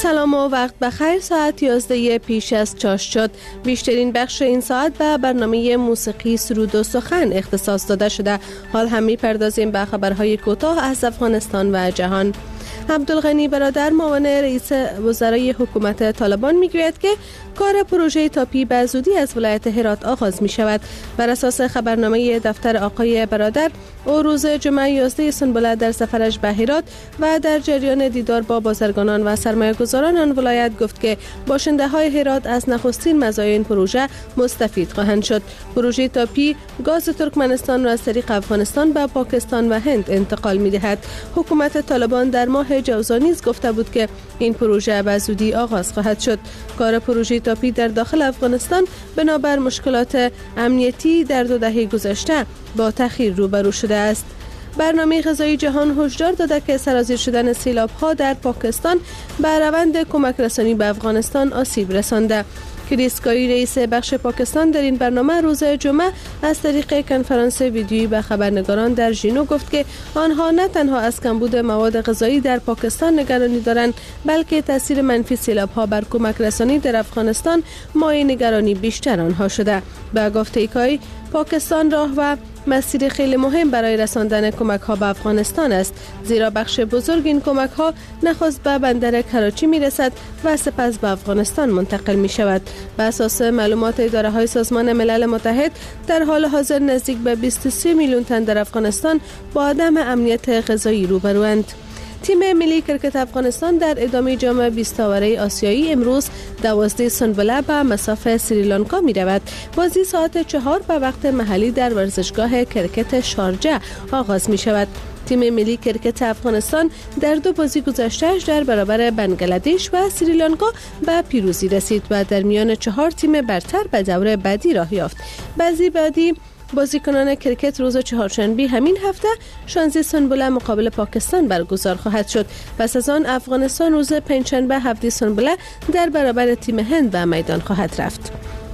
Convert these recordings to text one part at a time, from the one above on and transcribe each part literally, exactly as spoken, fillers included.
سلام و وقت بخیر. ساعت یازده پیش از چاش شد. بیشترین بخش این ساعت به برنامه موسیقی سرود و سخن اختصاص داده شده. حال هم می‌پردازیم به خبرهای کوتاه از افغانستان و جهان. عبدالغنی برادر معاون رئیس وزرای حکومت طالبان میگوید که کار پروژه تاپی به زودی از ولایت هرات آغاز می شود. بر اساس خبرنامه دفتر آقای برادر، او روز جمعه یازده سنبله در سفرش به هرات و در جریان دیدار با بازرگانان و سرمایه‌گذاران آن ولایت گفت که باشنده های هرات از نخستین مزایای این پروژه مستفید خواهند شد. پروژه تاپی گاز ترکمنستان را از طریق افغانستان به پاکستان و هند انتقال می دهد. حکومت طالبان در ماه جوزا نیز گفته بود که این پروژه به زودی آغاز خواهد شد. کار پروژه تاپی در داخل افغانستان بنابر مشکلات امنیتی در دو دهه گذشته با تأخیر روبرو شده است. برنامه غذایی جهان هشدار داده که سرازیر شدن سیلاب‌ها در پاکستان به روند کمک رسانی به افغانستان آسیب رسانده. کریس گایی رئیس بخش پاکستان در این برنامه روز جمعه از طریق کنفرانس ویدیویی به خبرنگاران در ژینو گفت که آنها نه تنها از کمبود مواد غذایی در پاکستان نگرانی دارند، بلکه تاثیر منفی سیلاب‌ها بر کمک رسانی در افغانستان مایه نگرانی بیشتر آنها شده. به گفته گایی، پاکستان راه و مسیر خیلی مهم برای رساندن کمک ها به افغانستان است، زیرا بخش بزرگ این کمک ها نخست به بندر کراچی می رسد و سپس به افغانستان منتقل می شود. به اساس معلومات اداره های سازمان ملل متحد، در حال حاضر نزدیک به بیست و سه میلیون تن در افغانستان با عدم امنیت غذایی روبروند. تیم ملی کرکت افغانستان در ادامه جام بیست آوره آسیایی امروز دوازده سنبله به مصاف سریلانکا می رود. بازی ساعت چهار به وقت محلی در ورزشگاه کرکت شارجه آغاز می شود. تیم ملی کرکت افغانستان در دو بازی گذشته‌اش در برابر بنگلادش و سریلانکا به پیروزی رسید و در میان چهار تیم برتر به دور بعدی راه یافت. بازی بعدی بازیکنان کرکت روز چهارشنبه همین هفته شانزده سنبله مقابل پاکستان برگزار خواهد شد. پس از آن افغانستان روز پنجشنبه هفده سنبله در برابر تیم هند به میدان خواهد رفت.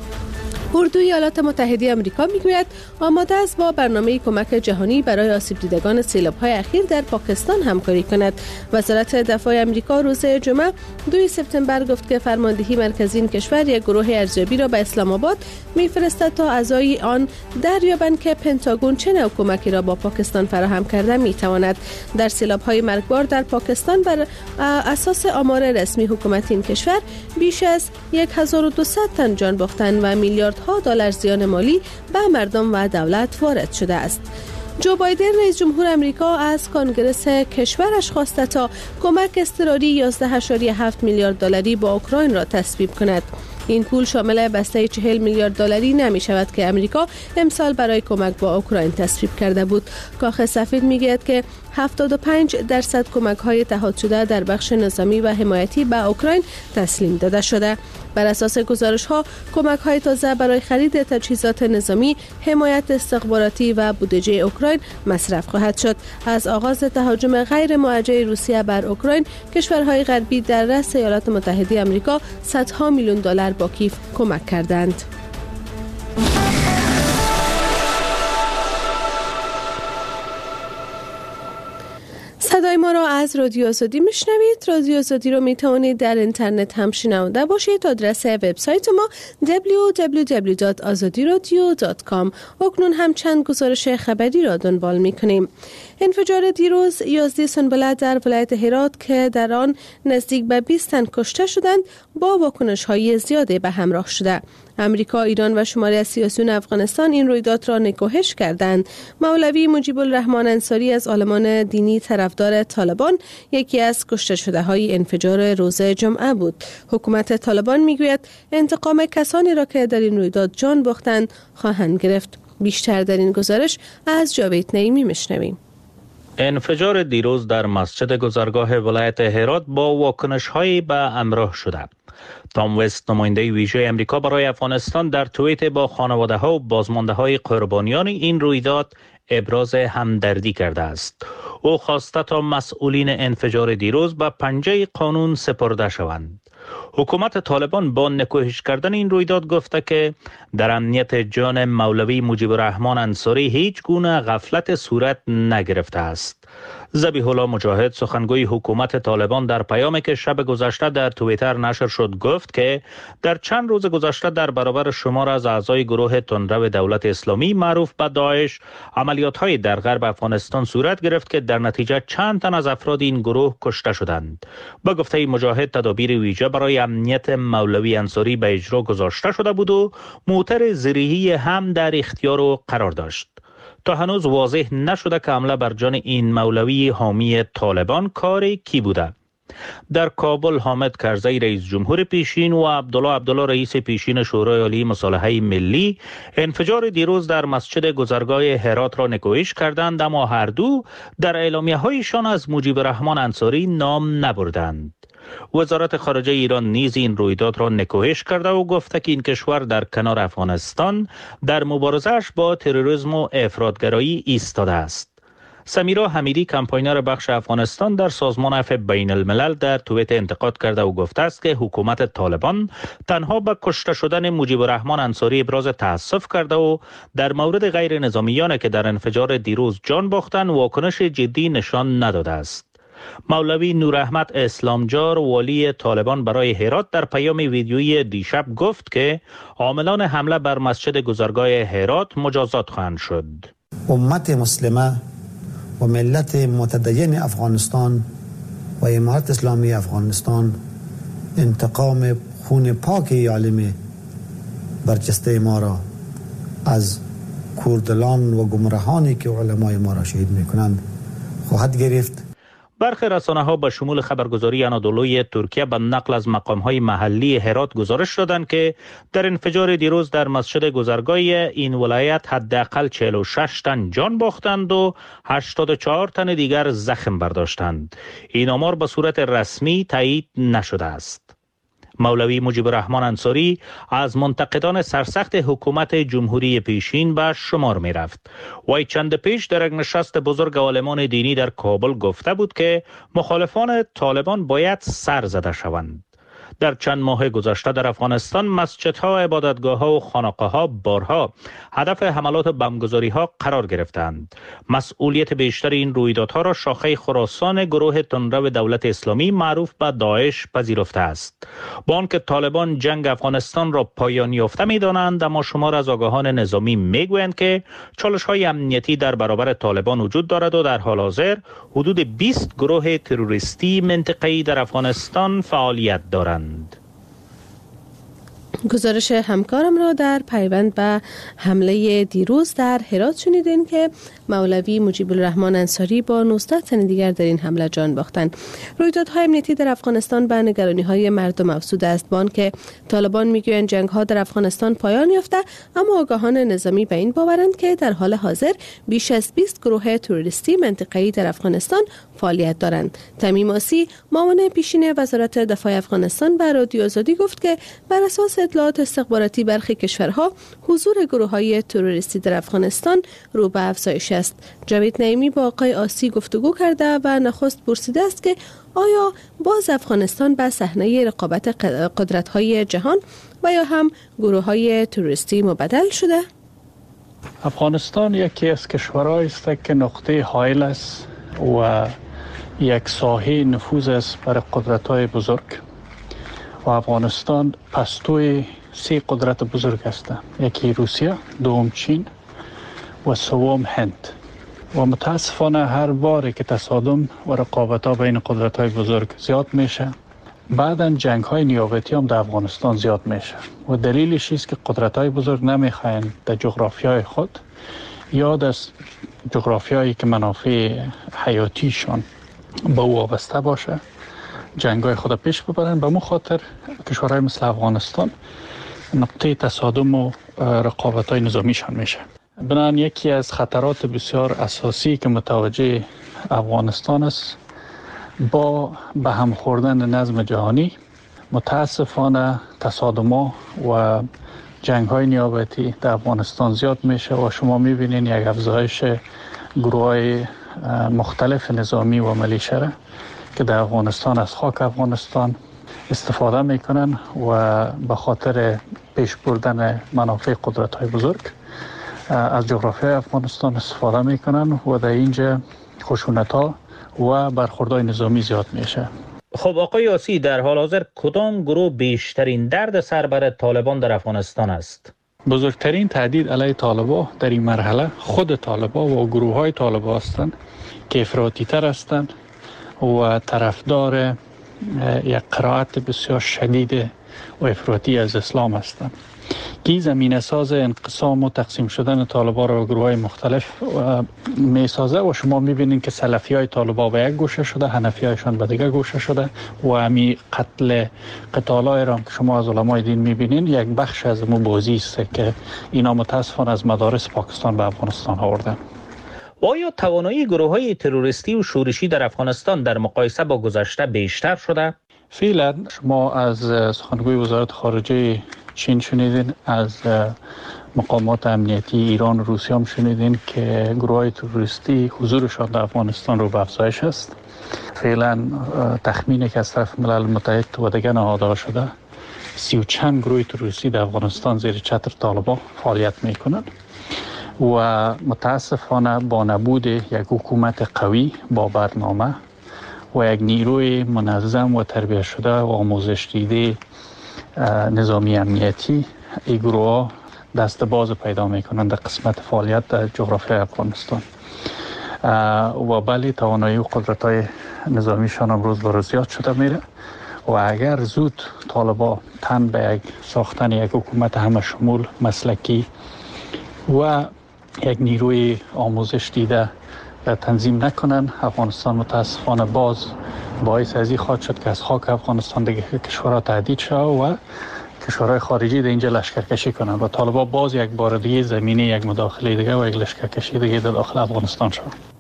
اردوی ایالات متحده آمریکا میگوید آماده است با برنامه کمک جهانی برای آسیب دیدگان سیلاب‌های اخیر در پاکستان همکاری کند. وزارت دفاع آمریکا روز جمعه دوم سپتامبر گفت که فرماندهی مرکزی این کشور یک گروه ارزیابی را به اسلام آباد میفرستد تا اعضای آن دریابند که پنتاگون چه نوع کمکی را با پاکستان فراهم کرده میتواند. در سیلاب‌های مرگبار در پاکستان بر اساس آمار رسمی حکومت این کشور بیش از هزار و دویست تن جان باختن و میلیارد ها دلار زیان مالی به مردم و دولت وارد شده است. جو بایدن رئیس جمهور آمریکا از کنگره کشورش خواسته تا کمک اضطراری یازده ممیز هفت میلیارد دلاری با اوکراین را تصویب کند. این پول شامل بسته چهل میلیارد دلاری نمی شود که امریکا امسال برای کمک با اوکراین تصویب کرده بود. کاخ سفید میگوید که هفتاد و پنج درصد کمک های تهاد شده در بخش نظامی و حمایتی به اوکراین تسلیم داده شده. بر اساس گزارش ها کمک های تازه برای خرید تجهیزات نظامی، حمایت استخباراتی و بودجه اوکراین مصرف خواهد شد. از آغاز تهاجم غیر موجه روسیه بر اوکراین، کشورهای غربی در رأس ایالات متحده آمریکا صدها میلیون دلار با کیف کمک کردند. صدای ما را از رادیو آزادی میشنوید. رادیو آزادی رو میتوانید در اینترنت هم شنونده باشید. آدرس وبسایت ما دبلیو دبلیو دبلیو دات آزادی رادیو دات کام. اکنون هم چند گزارش خبری را دنبال میکنیم. انفجار دیروز یازده سنبله در ولایت هرات که در آن نزدیک به بیست تن کشته شدند با واکنش‌های زیادی به همراه شده. امریکا، ایران و شماری از سیاسیون افغانستان این رویداد را نکوهش کردند. مولوی مجیب الرحمن انصاری از عالمان دینی طرفدار طالبان یکی از کشته شده های انفجار روز جمعه بود. حکومت طالبان میگوید انتقام کسانی را که در این رویداد جان باختند خواهند گرفت. بیشتر در این گزارش از جاوید نعیمی میشنویم. انفجار دیروز در مسجد گذرگاه ولایت هرات با واکنش‌هایی به همراه شده. تام وست، نماینده ویژه امریکا برای افغانستان، در توییت با خانواده‌ها و بازمانده‌های قربانیان این رویداد ابراز همدردی کرده است. او خواسته تا مسئولین انفجار دیروز به پنجه قانون سپرده شوند. حکومت طالبان با نکوهش کردن این رویداد گفته که در امنیت جان مولوی مجیب الرحمن انصاری هیچ گونه غفلت صورت نگرفته است. ذبیح الله مجاهد سخنگوی حکومت طالبان در پیامی که شب گذشته در توییتر نشر شد گفت که در چند روز گذشته در برابر شمار از اعضای گروه تندرو دولت اسلامی معروف به داعش عملیات‌های در غرب افغانستان صورت گرفت که در نتیجه چند تن از افراد این گروه کشته شدند. با گفته مجاهد تدابیر ویژه برای امنیت مولوی انصاری به اجرا گذاشته شده بود و موتر زرهی هم در اختیار او قرار داشت. تا هنوز واضح نشده که حمله بر جان این مولوی حامی طالبان کار کی بوده. در کابل حامد کرزی رئیس جمهور پیشین و عبدالله عبدالله رئیس پیشین شورای عالی مصالحه ملی انفجار دیروز در مسجد گذرگاه هرات را نکوهش کردند، اما هر دو در اعلامیه هایشان از مجیب الرحمن انصاری نام نبردند. وزارت خارجه ایران نیز این رویداد را نکوهش کرده و گفته که این کشور در کنار افغانستان در مبارزه‌اش با تروریسم و افراطگرایی ایستاده است. سمیرا حمیدی کمپاینر بخش افغانستان در سازمان عفو بین الملل در توییت انتقاد کرده و گفته است که حکومت طالبان تنها به کشته شدن مجیب الرحمن انصاری ابراز تأسف کرده و در مورد غیر نظامیانی که در انفجار دیروز جان باختند واکنش جدی نشان نداده است. مولوی نوراحمد اسلامجار والی طالبان برای هرات در پیام ویدیویی دیشب گفت که عاملان حمله بر مسجد گذرگاه هرات مجازات خواهند شد. امت مسلمه و ملت متدین افغانستان و امارت اسلامی افغانستان انتقام خون پاک عالم برجسته ما را از کوردلان و گمراهانی که علمای ما را شهید میکنند خواهد گرفت. برخی رسانه‌ها به شمول خبرگزاری انادولوی ترکیه به نقل از مقام‌های محلی هرات گزارش دادند که در انفجار دیروز در مسجد گذرگاه این ولایت حداقل چهل و شش تن جان باختند و هشتاد و چهار تن دیگر زخم برداشتند. این آمار به صورت رسمی تایید نشده است. مولوی مجیب الرحمن انصاری از منتقدان سرسخت حکومت جمهوری پیشین به شمار می رفت. وی چند پیش در یک نشست بزرگ عالمان دینی در کابل گفته بود که مخالفان طالبان باید سر زده شوند. در چند ماه گذشته در افغانستان مسجدها، عبادتگاه‌ها و خانقاه‌ها بارها هدف حملات بمبگذاری‌ها قرار گرفتند. مسئولیت بیشتر این رویدادها را شاخه خراسان گروه تندرو دولت اسلامی معروف به داعش پذیرفته است. با آنکه طالبان جنگ افغانستان را پایان یافته می‌دانند، اما شمار از آگاهان نظامی می‌گویند که چالش‌های امنیتی در برابر طالبان وجود دارد و در حال حاضر حدود بیست گروه تروریستی منطقه‌ای در افغانستان فعالیت دارند. گزارش همکارم را در پیوند به حمله دیروز در هرات شنیدین که مولوی مجیب الرحمن انصاری با نوزده تن دیگر در این حمله جان باختند. رویدادهای امنیتی در افغانستان به نگرانی‌های مردم افزوده است. با آنکه طالبان میگویند جنگ‌ها در افغانستان پایان یافته، اما آگاهان نظامی به این باورند که در حال حاضر بیش از بیست گروه تروریستی منطقه‌ای در افغانستان فعالیت دارند. تمیم آسی معاون پیشین وزارت دفاع افغانستان به رادیو آزادی گفت که بر اساس اطلاعات استخباراتی برخی کشورها حضور گروه‌های تروریستی در افغانستان رو به افزایش است. جاوید نعیمی با آقای آسی گفتگو کرده و نخست پرسیده است که آیا باز افغانستان به صحنه رقابت قدرت‌های جهان و یا هم گروه‌های تروریستی مبدل شده؟ افغانستان یکی از کشورهایی است که نقطه حائل است و یک ساحه نفوذ است برای قدرت‌های بزرگ و افغانستان پستوی سه قدرت بزرگ است. یکی روسیه، دوم چین و سوم هند. و متاسفانه هر باری که تصادم و رقابت‌ها بین قدرت‌های بزرگ زیاد میشه، بعداً جنگ‌های نیابتی هم در افغانستان زیاد میشه و دلیلش است که قدرت‌های بزرگ نمیخواین در جغرافیای خود یا در جغرافیایی که منافع حیاتیشان به او وابسته باشه جنگ‌های خود پیش ببرن. به مو خاطر کشورهای مثل افغانستان نقطه تصادم و رقابت‌های نظامیشان میشه. بنابراین یکی از خطرات بسیار اساسی که متوجه افغانستان است با به هم خوردن نظم جهانی، متاسفانه تصادم‌ها و جنگ‌های نیابتی در افغانستان زیاد میشه و شما می‌بینید یک افزایش گروه‌های مختلف نظامی و ملیشه که در افغانستان از خاک افغانستان استفاده میکنن و به خاطر پیش بردن منافع قدرت های بزرگ از جغرافیای افغانستان استفاده میکنن و در اینجا خشونت ها و برخوردهای نظامی زیاد میشه. خب آقای یاسی، در حال حاضر کدام گروه بیشترین درد سر بر طالبان در افغانستان است؟ بزرگترین تهدید علیه طالبان در این مرحله خود طالبان و گروه های طالبان هستند که افراطی تر هستند و طرفدار یک قرائت بسیار شدید و افراطی از اسلام هستند که زمین اساس انقسام و تقسیم شدن طالبان را به گروه های مختلف می سازه و شما می بینید که سلفی های طالبان به یک گوشه شده، حنفی هایشان به دیگر گوشه شده و همی قتل قتال های را که شما از علمای دین می بینید یک بخش از مو بازی است که اینا متاسفانه از مدارس پاکستان به افغانستان آوردن. آیا توانایی گروه های تروریستی و شورشی در افغانستان در مقایسه با گذشته بیشتر شده؟ فعلا شما از سخنگوی وزارت خارجه چین شنیدین، از مقامات امنیتی ایران و روسیه هم شنیدین که گروه های تروریستی حضورشان در افغانستان رو به افزایش است. فعلا تخمینی که از طرف ملل متحد و دیگر نهادها شده سی و چند گروه تروریستی در افغانستان زیر چتر طالبان فعالیت میکنند و متاسفانه با نبود یک حکومت قوی با برنامه و یک نیروی منظم و تربیت شده و آموزش دیده نظامی امنیتی، این گروه دست باز پیدا میکنند در قسمت فعالیت در جغرافیای افغانستان و بلی توانایی و قدرت های نظامیشان هم روز به روز زیاد شده میره و اگر زود طالبان تن به یک ساختن یک حکومت همه شمول مسلکی و یک نیروی آموزش دیده تنظیم نکنن، افغانستان متاسفانه باز باعث ازی خواهد شد که از خاک افغانستان دیگه کشورها تهدید شد و کشورهای خارجی در اینجا لشکرکشی کنند و طالبان باز یک بار دیگه زمینه یک مداخله دیگه و یک لشکرکشی دیگه در داخل افغانستان شد.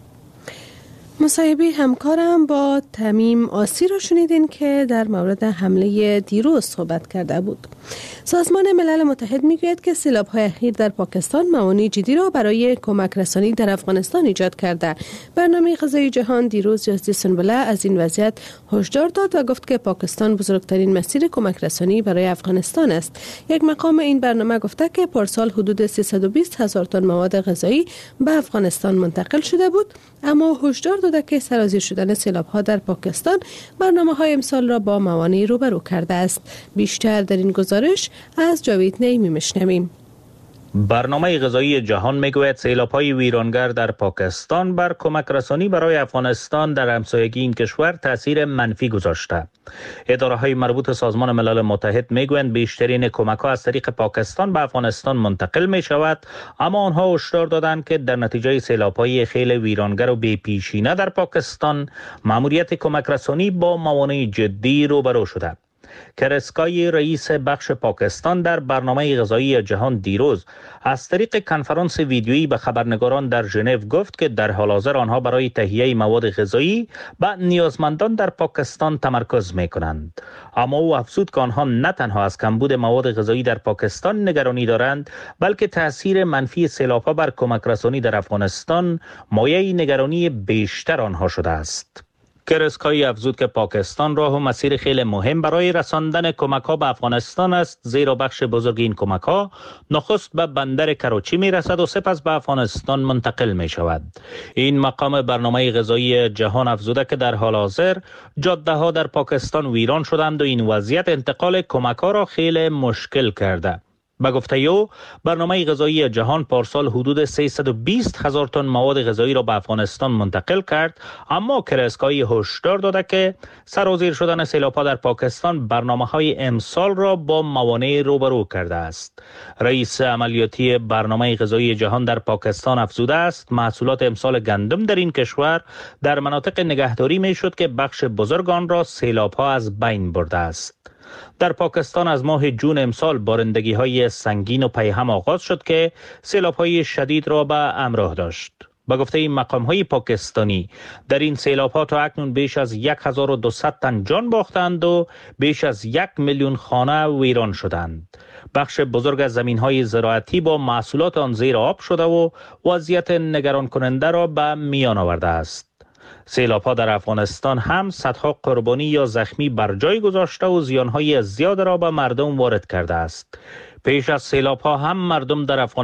مصاحبه همکارم با تمیم آسی رو شنیدین که در مورد حمله دیروز صحبت کرده بود. سازمان ملل متحد میگوید که سیلاب‌های اخیر در پاکستان موانع جدی را برای کمک رسانی در افغانستان ایجاد کرده. برنامه غذایی جهان دیروز یازده سنبله از این وضعیت هشدار داد و گفت که پاکستان بزرگترین مسیر کمک رسانی برای افغانستان است. یک مقام این برنامه گفته که پارسال حدود سیصد و بیست هزار تن مواد غذایی به افغانستان منتقل شده بود، اما هشدار داده که سرازیر شدن سیلاب‌ها در پاکستان برنامه‌های امسال را با موانع روبرو کرده است. بیشتر در این گزارش از جاوید نیمی میشنویم. برنامه غذایی جهان میگوید سیلاب‌های ویرانگر در پاکستان بر کمک رسانی برای افغانستان در همسایگی این کشور تاثیر منفی گذاشته. اداره‌های مربوط سازمان ملل متحد میگویند بیشترین کمک‌ها از طریق پاکستان به افغانستان منتقل می‌شود، اما آنها هشدار دادند که در نتیجه سیلاب‌های خیلی ویرانگر و بی‌پیشینه در پاکستان مأموریت کمک رسانی با موانع جدی روبرو شده. کرسکای رئیس بخش پاکستان در برنامه غذایی جهان دیروز از طریق کنفرانس ویدیویی به خبرنگاران در ژنو گفت که در حال حاضر آنها برای تهیه مواد غذایی به نیازمندان در پاکستان تمرکز می‌کنند. اما او افزود که آنها نه تنها از کمبود مواد غذایی در پاکستان نگرانی دارند، بلکه تاثیر منفی سیلاب‌ها بر کمک رسانی در افغانستان مایه نگرانی بیشتر آنها شده است. کرسکایی افزود که پاکستان راه و مسیر خیلی مهم برای رساندن کمک‌ها به افغانستان است، زیرا بخش بزرگ این کمک‌ها نخست به بندر کراچی می‌رسد و سپس به افغانستان منتقل می‌شود. این مقام برنامه غذایی جهان افزوده که در حال حاضر جاده‌ها در پاکستان ویران شدند و این وضعیت انتقال کمک‌ها را خیلی مشکل کرده. به گفته او برنامه غذایی جهان پارسال حدود سیصد و بیست هزار تن مواد غذایی را به افغانستان منتقل کرد، اما کرسکایی هشدار داده که سرازیر شدن سیلاب‌ها در پاکستان برنامه‌های امسال را با موانع روبرو کرده است. رئیس عملیاتی برنامه غذایی جهان در پاکستان افزوده است محصولات امسال گندم در این کشور در مناطق نگهداری می‌شد که بخش بزرگ آن را سیلاب‌ها از بین برده است. در پاکستان از ماه جون امسال بارندگی‌های سنگین و پیهم آغاز شد که سیلاب‌های شدید را به همراه داشت. به گفته این مقام‌های پاکستانی در این سیلاب‌ها تا اکنون بیش از هزار و دویست تن جان باختند و بیش از یک میلیون خانه ویران شدند. بخش بزرگ از زمین‌های زراعتی با محصولات آن زیر آب شده و وضعیت نگران کننده را به میان آورده است. سیلاب ها در افغانستان هم صدها قربانی یا زخمی بر جای گذاشته و زیانهای زیاد را به مردم وارد کرده است. پیش از سیلاب ها هم مردم در افغانستان